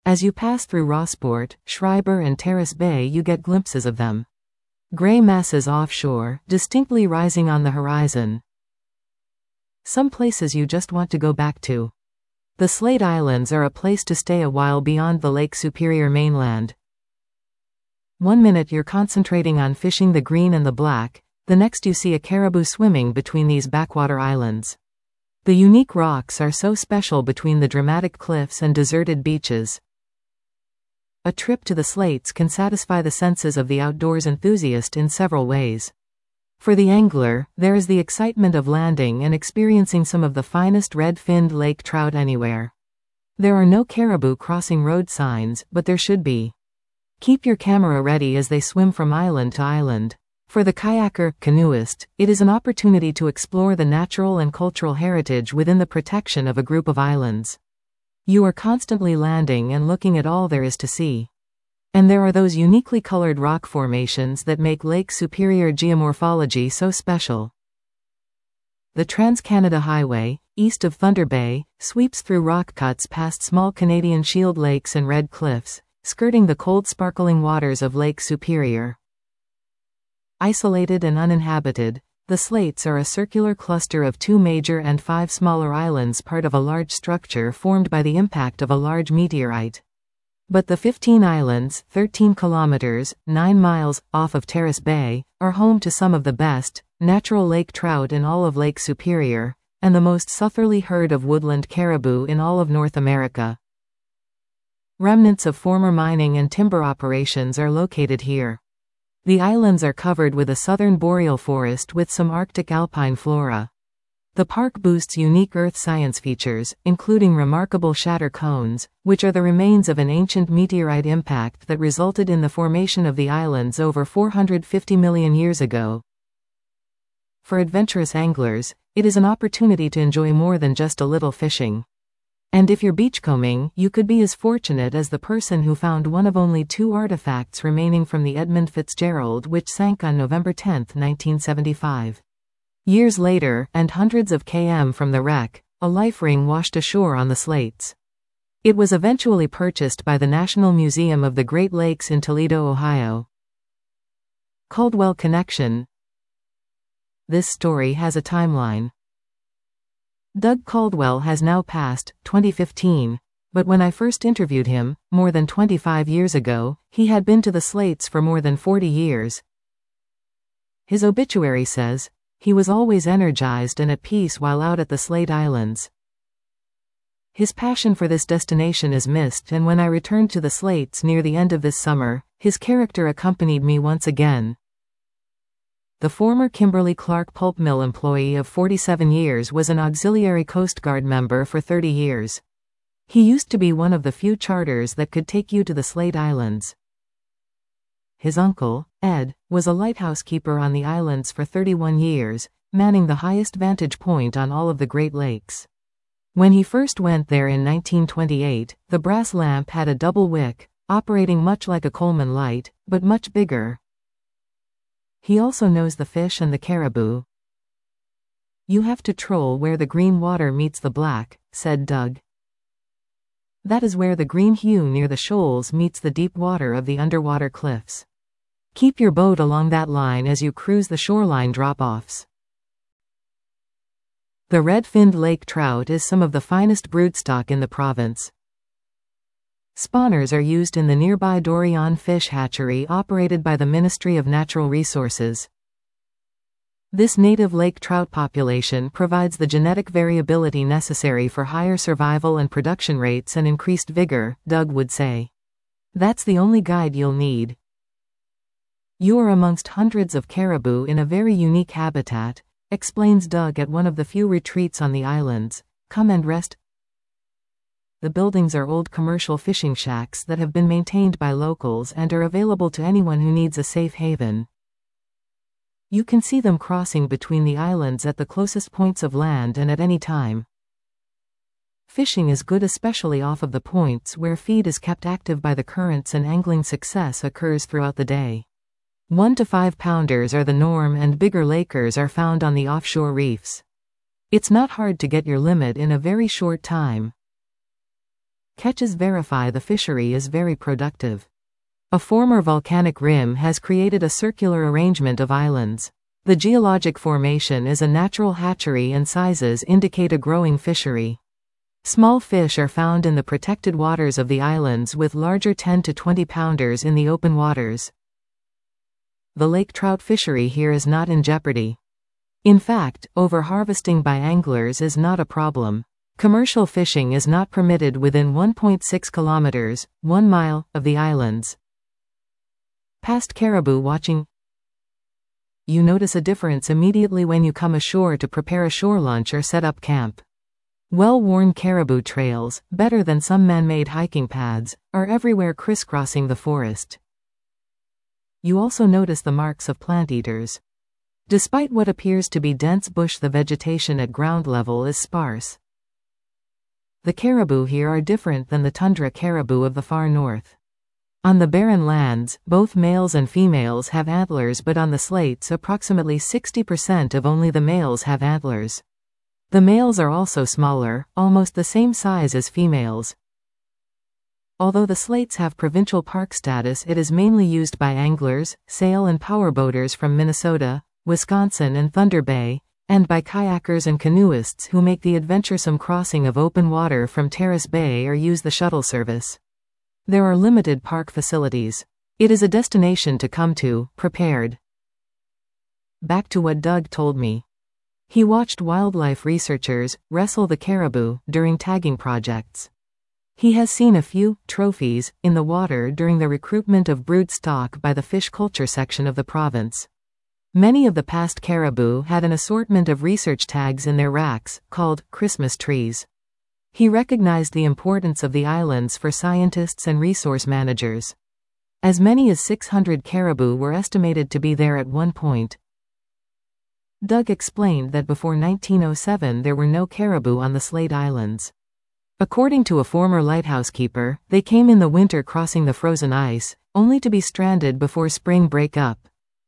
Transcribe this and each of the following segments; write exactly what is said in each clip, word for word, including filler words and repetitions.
As you pass through Rossport, Schreiber and Terrace Bay you get glimpses of them. Gray masses offshore, distinctly rising on the horizon. Some places you just want to go back to. The Slate Islands are a place to stay a while beyond the Lake Superior mainland. One minute you're concentrating on fishing the green and the black, the next you see a caribou swimming between these backwater islands. The unique rocks are so special between the dramatic cliffs and deserted beaches. A trip to the Slates can satisfy the senses of the outdoors enthusiast in several ways. For the angler, there is the excitement of landing and experiencing some of the finest red-finned lake trout anywhere. There are no caribou crossing road signs, but there should be. Keep your camera ready as they swim from island to island. For the kayaker, canoeist, it is an opportunity to explore the natural and cultural heritage within the protection of a group of islands. You are constantly landing and looking at all there is to see. And there are those uniquely colored rock formations that make Lake Superior geomorphology so special. The Trans-Canada Highway, east of Thunder Bay, sweeps through rock cuts past small Canadian Shield lakes and red cliffs, skirting the cold sparkling waters of Lake Superior. Isolated and uninhabited, the Slates are a circular cluster of two major and five smaller islands, part of a large structure formed by the impact of a large meteorite. But the fifteen islands, thirteen kilometers, nine miles, off of Terrace Bay, are home to some of the best natural lake trout in all of Lake Superior, and the most southerly herd of woodland caribou in all of North America. Remnants of former mining and timber operations are located here. The islands are covered with a southern boreal forest with some Arctic alpine flora. The park boasts unique earth science features, including remarkable shatter cones, which are the remains of an ancient meteorite impact that resulted in the formation of the islands over four hundred fifty million years ago. For adventurous anglers, it is an opportunity to enjoy more than just a little fishing. And if you're beachcombing, you could be as fortunate as the person who found one of only two artifacts remaining from the Edmund Fitzgerald, which sank on November tenth, nineteen seventy-five. Years later, and hundreds of kilometers from the wreck, a life ring washed ashore on the Slates. It was eventually purchased by the National Museum of the Great Lakes in Toledo, Ohio. Caldwell Connection. This story has a timeline. Doug Caldwell has now passed, twenty fifteen, but when I first interviewed him, more than twenty-five years ago, he had been to the Slates for more than forty years. His obituary says, he was always energized and at peace while out at the Slate Islands. His passion for this destination is missed, and when I returned to the Slates near the end of this summer, his character accompanied me once again. The former Kimberly-Clark pulp mill employee of forty-seven years was an auxiliary Coast Guard member for thirty years. He used to be one of the few charters that could take you to the Slate Islands. His uncle, Ed, was a lighthouse keeper on the islands for thirty-one years, manning the highest vantage point on all of the Great Lakes. When he first went there in nineteen twenty-eight, the brass lamp had a double wick, operating much like a Coleman light, but much bigger. He also knows the fish and the caribou. You have to troll where the green water meets the black, said Doug. That is where the green hue near the shoals meets the deep water of the underwater cliffs. Keep your boat along that line as you cruise the shoreline drop-offs. The red-finned lake trout is some of the finest broodstock in the province. Spawners are used in the nearby Dorion Fish Hatchery operated by the Ministry of Natural Resources. This native lake trout population provides the genetic variability necessary for higher survival and production rates and increased vigor, Doug would say. That's the only guide you'll need. You are amongst hundreds of caribou in a very unique habitat, explains Doug at one of the few retreats on the islands. Come and rest. The buildings are old commercial fishing shacks that have been maintained by locals and are available to anyone who needs a safe haven. You can see them crossing between the islands at the closest points of land and at any time. Fishing is good, especially off of the points where feed is kept active by the currents and angling success occurs throughout the day. One to five pounders are the norm and bigger lakers are found on the offshore reefs. It's not hard to get your limit in a very short time. Catches verify the fishery is very productive. A former volcanic rim has created a circular arrangement of islands. The geologic formation is a natural hatchery and sizes indicate a growing fishery. Small fish are found in the protected waters of the islands with larger ten to twenty pounders in the open waters. The lake trout fishery here is not in jeopardy. In fact, overharvesting by anglers is not a problem. Commercial fishing is not permitted within one point six kilometers, one mile, of the islands. Past caribou watching. You notice a difference immediately when you come ashore to prepare a shore lunch or set up camp. Well-worn caribou trails, better than some man-made hiking paths, are everywhere crisscrossing the forest. You also notice the marks of plant eaters. Despite what appears to be dense bush, the vegetation at ground level is sparse. The caribou here are different than the tundra caribou of the far north. On the barren lands, both males and females have antlers, but on the slates approximately sixty percent of only the males have antlers. The males are also smaller, almost the same size as females. Although the slates have provincial park status, it is mainly used by anglers, sail and powerboaters from Minnesota, Wisconsin and Thunder Bay, and by kayakers and canoeists who make the adventuresome crossing of open water from Terrace Bay or use the shuttle service. There are limited park facilities. It is a destination to come to, prepared. Back to what Doug told me. He watched wildlife researchers wrestle the caribou during tagging projects. He has seen a few trophies in the water during the recruitment of brood stock by the fish culture section of the province. Many of the past caribou had an assortment of research tags in their racks, called Christmas trees. He recognized the importance of the islands for scientists and resource managers. As many as six hundred caribou were estimated to be there at one point. Doug explained that before nineteen oh seven there were no caribou on the Slate Islands. According to a former lighthouse keeper, they came in the winter crossing the frozen ice, only to be stranded before spring break up.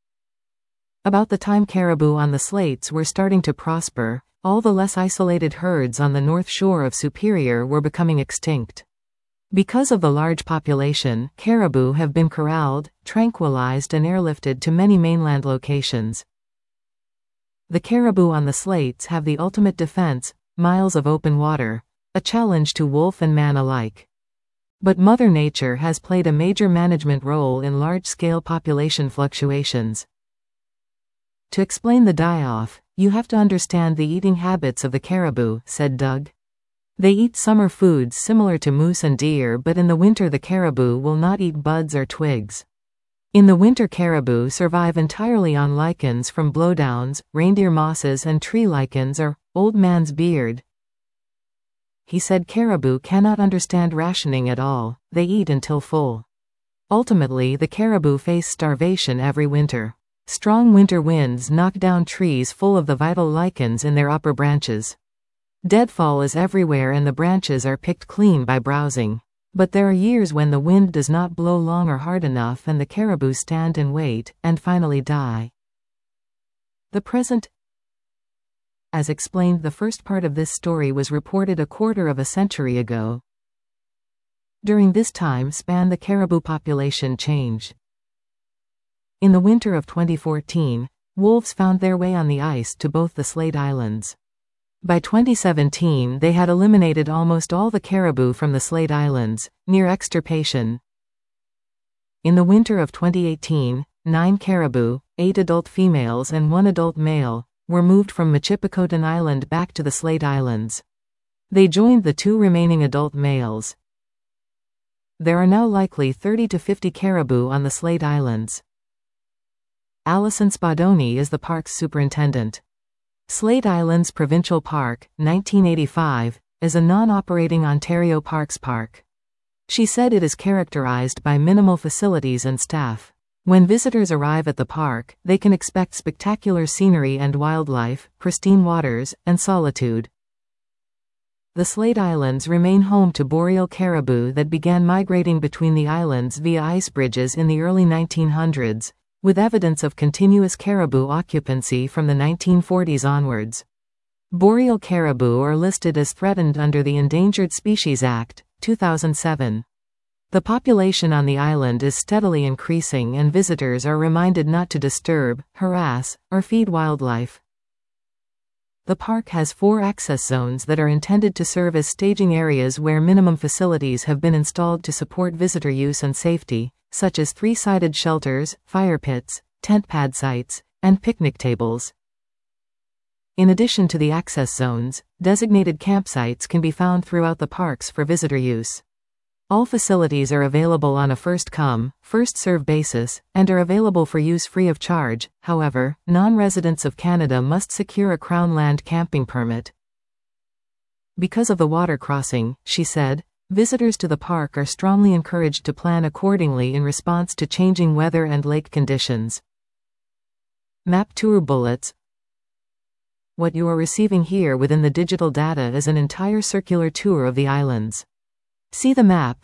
About the time caribou on the Slates were starting to prosper, all the less isolated herds on the north shore of Superior were becoming extinct. Because of the large population, caribou have been corralled, tranquilized and airlifted to many mainland locations. The caribou on the Slates have the ultimate defense, miles of open water, a challenge to wolf and man alike. But Mother Nature has played a major management role in large-scale population fluctuations. To explain the die-off, you have to understand the eating habits of the caribou, said Doug. They eat summer foods similar to moose and deer, but in the winter the caribou will not eat buds or twigs. In the winter, caribou survive entirely on lichens from blowdowns, reindeer mosses and tree lichens or old man's beard. He said caribou cannot understand rationing at all, they eat until full. Ultimately, the caribou face starvation every winter. Strong winter winds knock down trees full of the vital lichens in their upper branches. Deadfall is everywhere and the branches are picked clean by browsing. But there are years when the wind does not blow long or hard enough and the caribou stand and wait, and finally die. The present. As explained, the first part of this story was reported a quarter of a century ago. During this time span the caribou population changed. In the winter of twenty fourteen, wolves found their way on the ice to both the Slate Islands. By twenty seventeen they had eliminated almost all the caribou from the Slate Islands, near extirpation. In the winter of twenty eighteen, nine caribou, eight adult females and one adult male, were moved from Michipicoten Island back to the Slate Islands. They joined the two remaining adult males. There are now likely thirty to fifty caribou on the Slate Islands. Alison Spadoni is the park's superintendent. Slate Islands Provincial Park, nineteen eighty-five, is a non-operating Ontario Parks park. She said it is characterized by minimal facilities and staff. When visitors arrive at the park, they can expect spectacular scenery and wildlife, pristine waters, and solitude. The Slate Islands remain home to boreal caribou that began migrating between the islands via ice bridges in the early nineteen hundreds. With evidence of continuous caribou occupancy from the nineteen forties onwards. Boreal caribou are listed as threatened under the Endangered Species Act, two thousand seven. The population on the island is steadily increasing and visitors are reminded not to disturb, harass, or feed wildlife. The park has four access zones that are intended to serve as staging areas where minimum facilities have been installed to support visitor use and safety, such as three-sided shelters, fire pits, tent pad sites, and picnic tables. In addition to the access zones, designated campsites can be found throughout the parks for visitor use. All facilities are available on a first-come, first-served basis, and are available for use free of charge. However, non-residents of Canada must secure a Crown Land camping permit. Because of the water crossing, she said, visitors to the park are strongly encouraged to plan accordingly in response to changing weather and lake conditions. Map tour bullets. What you are receiving here within the digital data is an entire circular tour of the islands. See the map.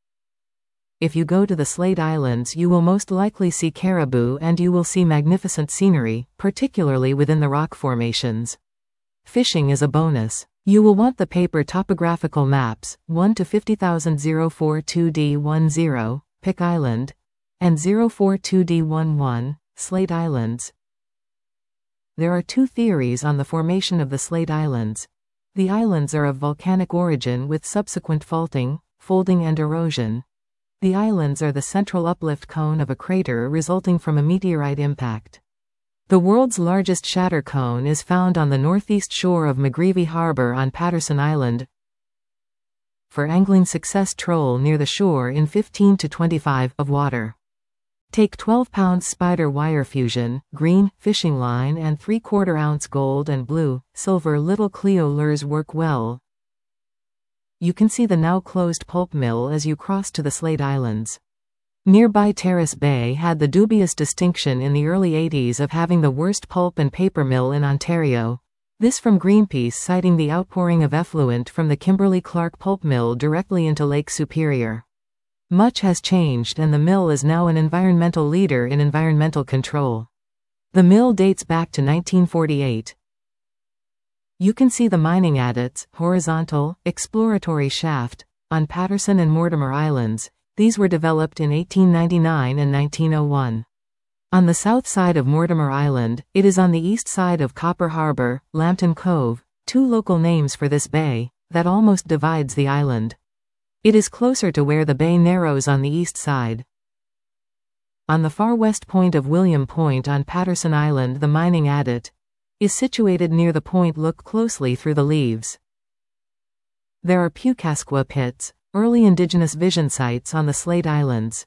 If you go to the Slate Islands, you will most likely see caribou and you will see magnificent scenery, particularly within the rock formations. Fishing is a bonus. You will want the paper topographical maps, one to fifty thousand oh forty-two D ten, Pick Island, and oh forty-two D eleven, Slate Islands. There are two theories on the formation of the Slate Islands. The islands are of volcanic origin with subsequent faulting, folding and erosion. The islands are the central uplift cone of a crater resulting from a meteorite impact. The world's largest shatter cone is found on the northeast shore of McGreevy Harbor on Patterson Island. For angling, success troll near the shore in fifteen to twenty-five of water. Take twelve pound spider wire fusion, green, fishing line and three quarter ounce gold and blue, silver little Cleo lures work well. You can see the now closed pulp mill as you cross to the Slate Islands. Nearby Terrace Bay had the dubious distinction in the early eighties of having the worst pulp and paper mill in Ontario. This from Greenpeace, citing the outpouring of effluent from the Kimberly-Clark pulp mill directly into Lake Superior. Much has changed and the mill is now an environmental leader in environmental control. The mill dates back to nineteen forty-eight. You can see the mining adits, horizontal, exploratory shaft, on Patterson and Mortimer Islands. These were developed in eighteen ninety-nine and nineteen oh one. On the south side of Mortimer Island, it is on the east side of Copper Harbor, Lambton Cove, two local names for this bay, that almost divides the island. It is closer to where the bay narrows on the east side. On the far west point of William Point on Patterson Island, the mining adit is situated near the point. Look closely through the leaves. There are Pukasqua pits, early indigenous vision sites on the Slate Islands.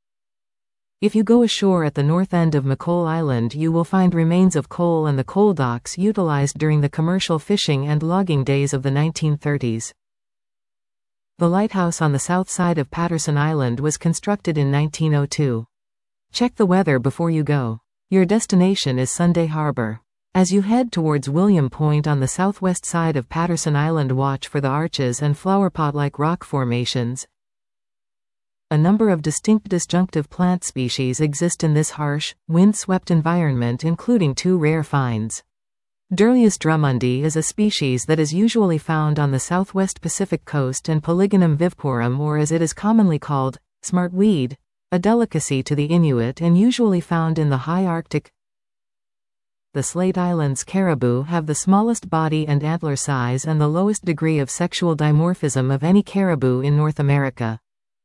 If you go ashore at the north end of McColl Island, you will find remains of coal and the coal docks utilized during the commercial fishing and logging days of the nineteen thirties. The lighthouse on the south side of Patterson Island was constructed in nineteen oh two. Check the weather before you go. Your destination is Sunday Harbor. As you head towards William Point on the southwest side of Patterson Island, watch for the arches and flowerpot-like rock formations. A number of distinct disjunctive plant species exist in this harsh, wind-swept environment, including two rare finds. Durleus drummondi is a species that is usually found on the southwest Pacific coast, and Polygonum viviparum, or as it is commonly called, smartweed, a delicacy to the Inuit and usually found in the high Arctic. The Slate Islands caribou have the smallest body and antler size and the lowest degree of sexual dimorphism of any caribou in North America.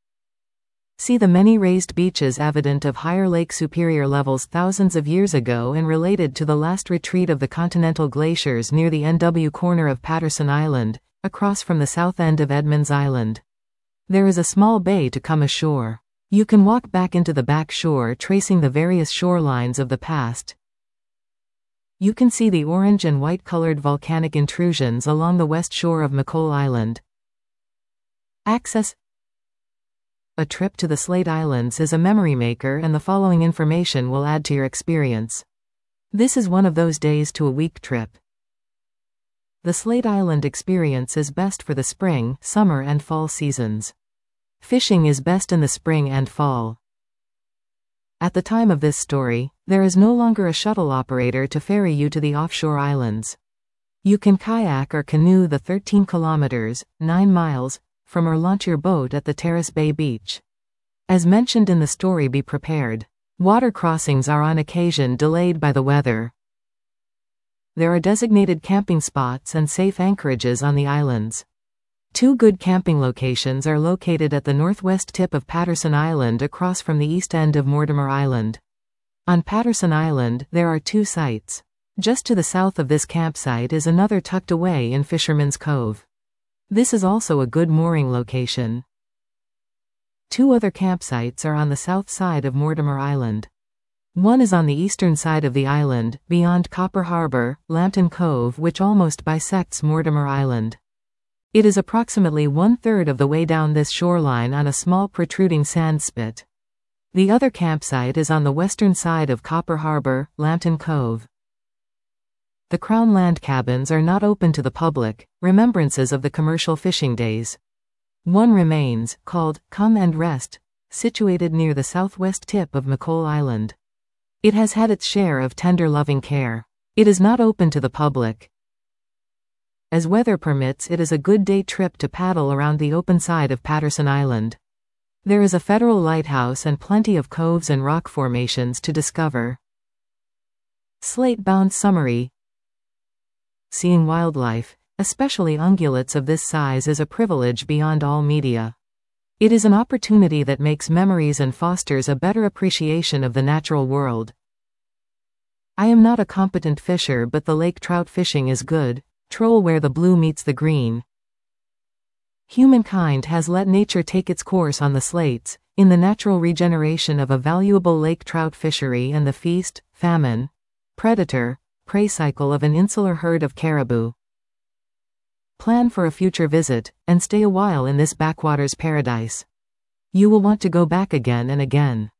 See the many raised beaches evident of higher Lake Superior levels thousands of years ago and related to the last retreat of the continental glaciers near the N W corner of Patterson Island, across from the south end of Edmonds Island. There is a small bay to come ashore. You can walk back into the back shore, tracing the various shorelines of the past. You can see the orange and white colored volcanic intrusions along the west shore of McColl Island. Access. A trip to the Slate Islands is a memory maker, and the following information will add to your experience. This is one of those days to a week trip. The Slate Island experience is best for the spring, summer and fall seasons. Fishing is best in the spring and fall. At the time of this story, there is no longer a shuttle operator to ferry you to the offshore islands. You can kayak or canoe the thirteen kilometers, nine miles, from or launch your boat at the Terrace Bay Beach. As mentioned in the story, be prepared. Water crossings are on occasion delayed by the weather. There are designated camping spots and safe anchorages on the islands. Two good camping locations are located at the northwest tip of Patterson Island across from the east end of Mortimer Island. On Patterson Island, there are two sites. Just to the south of this campsite is another tucked away in Fisherman's Cove. This is also a good mooring location. Two other campsites are on the south side of Mortimer Island. One is on the eastern side of the island, beyond Copper Harbor, Lambton Cove, which almost bisects Mortimer Island. It is approximately one-third of the way down this shoreline on a small protruding sand spit. The other campsite is on the western side of Copper Harbor, Lambton Cove. The Crown Land cabins are not open to the public, remembrances of the commercial fishing days. One remains, called Come and Rest, situated near the southwest tip of McColl Island. It has had its share of tender loving care. It is not open to the public. As weather permits, it is a good day trip to paddle around the open side of Patterson Island. There is a federal lighthouse and plenty of coves and rock formations to discover. Slate-bound summary. Seeing wildlife, especially ungulates of this size, is a privilege beyond all media. It is an opportunity that makes memories and fosters a better appreciation of the natural world. I am not a competent fisher, but the lake trout fishing is good. Troll where the blue meets the green. Humankind has let nature take its course on the slates, in the natural regeneration of a valuable lake trout fishery and the feast, famine, predator, prey cycle of an insular herd of caribou. Plan for a future visit, and stay a while in this backwaters paradise. You will want to go back again and again.